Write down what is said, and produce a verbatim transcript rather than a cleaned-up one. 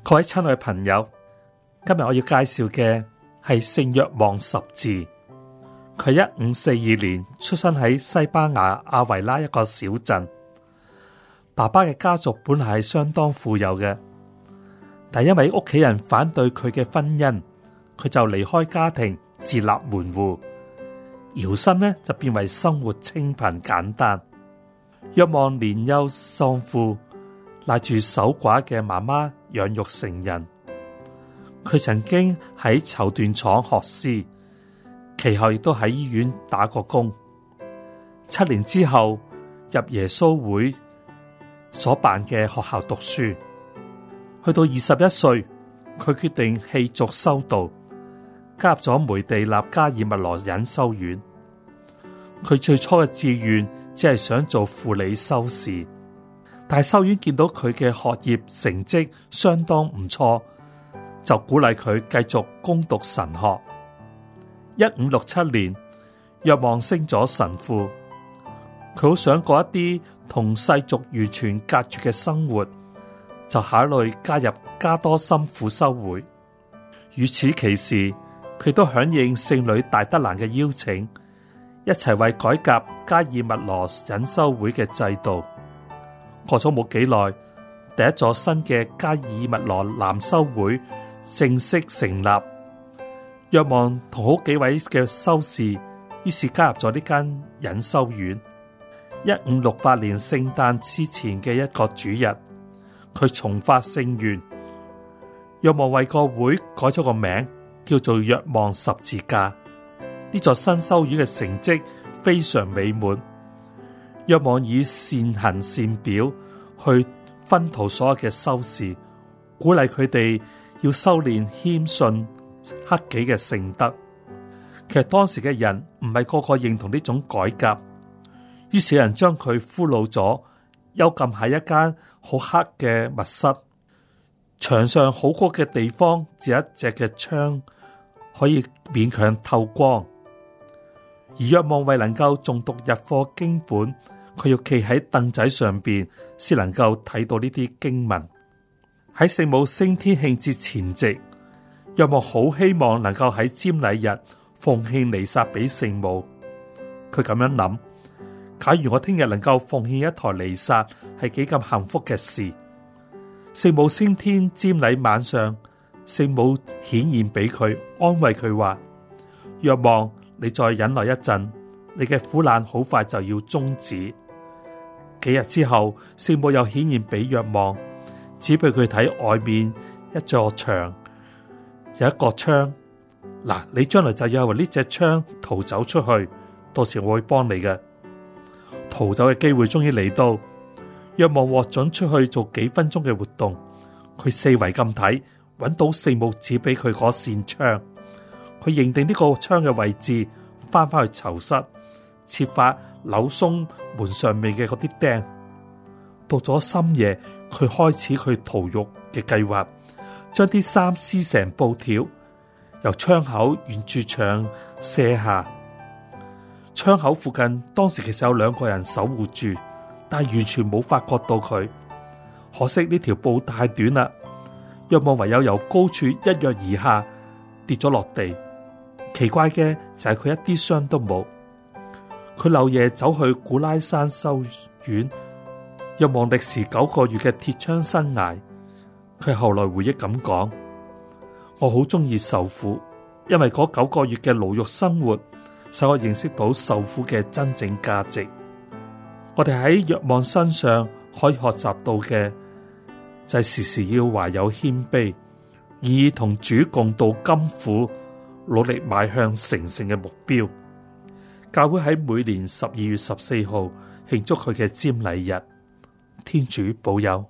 各位親愛嘅朋友，今日我要介紹嘅係聖若望十字。佢一五四二年出生喺西班牙阿維拉一個小鎮，爸爸嘅家族本來係相當富有嘅，但因為屋企人反對佢嘅婚姻，佢就離開家庭自立門戶，搖身呢就變為生活清貧簡單。若望年幼喪父，賴住守寡嘅媽媽養育成人。佢曾經喺綢緞廠學師，其後亦都喺醫院打過工。七年之後入耶穌會所辦嘅學校讀書，去到二十一歲，佢決定棄俗修道，加入咗梅地納加爾默羅隱修院。佢最初嘅志願只係想做輔理修士，但係修院見到佢嘅學業成績相當唔錯，就鼓勵佢繼續攻讀神學。一五六七年，若望升咗神父，佢好想過一啲同世俗完全隔絕嘅生活，就考慮加入加多森輔修會。與此其時，佢都響應聖女大德蘭嘅邀請，一齊為改革加爾默羅隱修會嘅制度。過咗冇幾耐，第一座新嘅加爾默羅男修會正式成立。若望同好幾位嘅修士，於是加入咗呢間隱修院。一五六八年聖誕之前嘅一個主日，佢重發聖願，若望為個會改咗個名，叫做若望十字架。呢座新修院嘅成績非常美滿。若望以善行善表去熏陶所有嘅修士，鼓勵佢哋要修煉謙遜克己嘅聖德。其實當時嘅人唔係個個認同呢種改革，於是有人將佢俘虜咗，幽禁喺一間好黑嘅密室，牆上好高嘅地方只有一隻嘅窗可以勉強透光。而若望為能夠誦讀日課經本，佢要企喺凳仔上邊，先能夠睇到呢啲經文。喺聖母升天慶節前夕，若望好希望能夠喺瞻禮日奉獻彌撒俾聖母。佢咁樣諗：假如我聽日能夠奉獻一台彌撒，係幾咁幸福嘅事。聖母升天瞻禮晚上，聖母顯現俾佢，安慰佢話：若望，你再忍耐一陣，你嘅苦難好快就要終止。幾日之後，聖母又顯現俾若望，指俾佢睇外面一座牆，有一個窗。嗱，你將來就要為呢隻窗逃走出去，到時我會幫你嘅。逃走嘅機會終於嚟到，若望獲准出去做幾分鐘嘅活動。佢四圍咁睇，揾到聖母指俾佢嗰扇窗。佢認定呢個窗嘅位置，翻返去囚室，設法扭鬆門上面嘅嗰啲釘。到咗深夜，佢開始佢逃獄嘅計劃，將啲衫撕成布條，由窗口沿住牆卸下。窗口附近當時其實有兩個人守護住，但係完全冇發覺到佢。可惜呢條布太短啦，若望唯有由高處一躍而下，跌咗落地。奇怪嘅就係佢一啲傷都冇。佢漏夜走去古拉山修院，若望歷時九個月嘅鐵窗生涯。佢後來回憶咁講：我好中意受苦，因為嗰九個月嘅牢獄生活，使我認識到受苦嘅真正價值。我哋喺若望身上可以學習到嘅，就係時時要懷有謙卑，以同主共度甘苦，努力邁向成聖嘅目標。教會喺每年十二月十四號慶祝佢嘅瞻禮日。天主保佑。